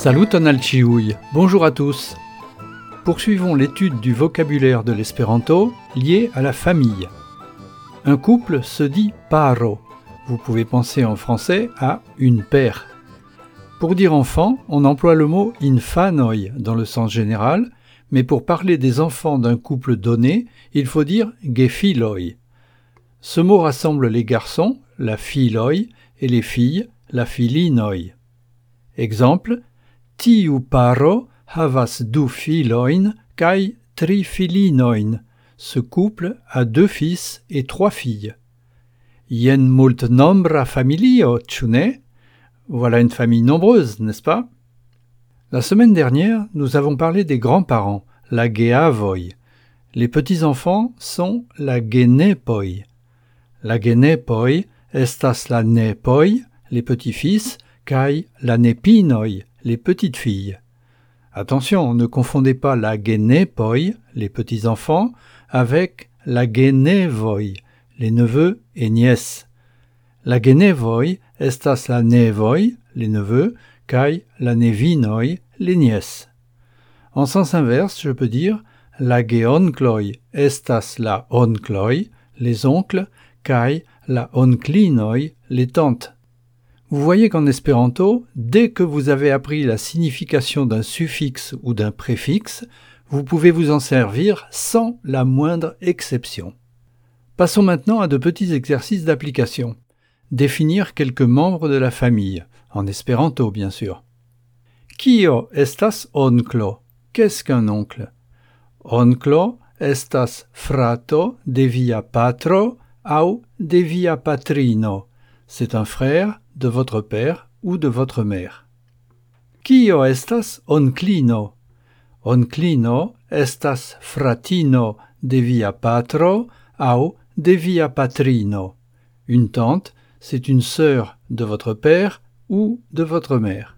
Salut Tonalchiouille, bonjour à tous. Poursuivons l'étude du vocabulaire de l'espéranto lié à la famille. Un couple se dit paro. Vous pouvez penser en français à une paire. Pour dire enfant, on emploie le mot infanoi dans le sens général, mais pour parler des enfants d'un couple donné, il faut dire gefiloi. Ce mot rassemble les garçons, la filoi, et les filles, la filinoi. Exemple, tiu paro havas du filoin kai tri filinoin. Ce couple a 2 fils et 3 filles. Jen multnombra familio, ĉu ne? Voilà une famille nombreuse, n'est-ce pas? La semaine dernière, nous avons parlé des grands-parents, la geavoi. Les petits-enfants sont la genepoi. La genepoi estas la nepoi, les petits-fils, kai la nepinoi, les petites-filles. Attention, ne confondez pas la genepoi, les petits-enfants, avec la genevoi, les neveux et nièces. La genevoi estas la nevoi, les neveux, kai la nevinoi, les nièces. En sens inverse, je peux dire la geonkloi estas la onkloi, les oncles, kai la onklinoi, les tantes. Vous voyez qu'en espéranto, dès que vous avez appris la signification d'un suffixe ou d'un préfixe, vous pouvez vous en servir sans la moindre exception. Passons maintenant à de petits exercices d'application. Définir quelques membres de la famille, en espéranto bien sûr. Kio estas onklo? Qu'est-ce qu'un oncle? Onklo estas frato de via patro au de via patrino. C'est un frère de votre père ou de votre mère. Kio estas onklino? Onklino estas fratino de via patro au de via patrino. Une tante, c'est une sœur de votre père ou de votre mère.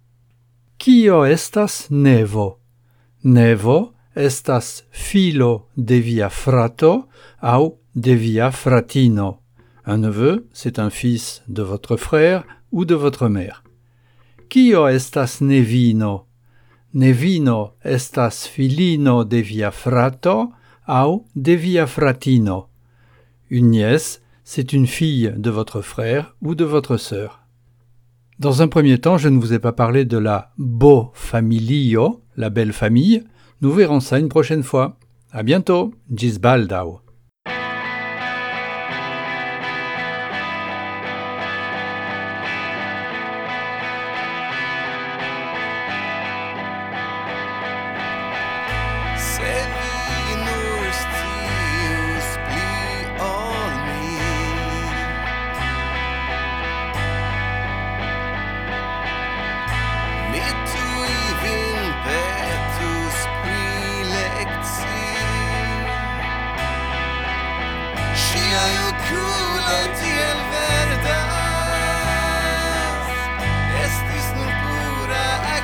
Kio estas nevo? Nevo estas filo de via frato au de via fratino. Un neveu, c'est un fils de votre frère ou de votre mère. Kio estas nevino? Nevino estas filino de via frato au de via fratino. Une nièce, c'est une fille de votre frère ou de votre sœur. Dans un premier temps, je ne vous ai pas parlé de la bo familio, la belle famille. Nous verrons ça une prochaine fois. À bientôt. Gis baldau.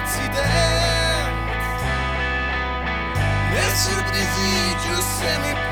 Surpresidio se mi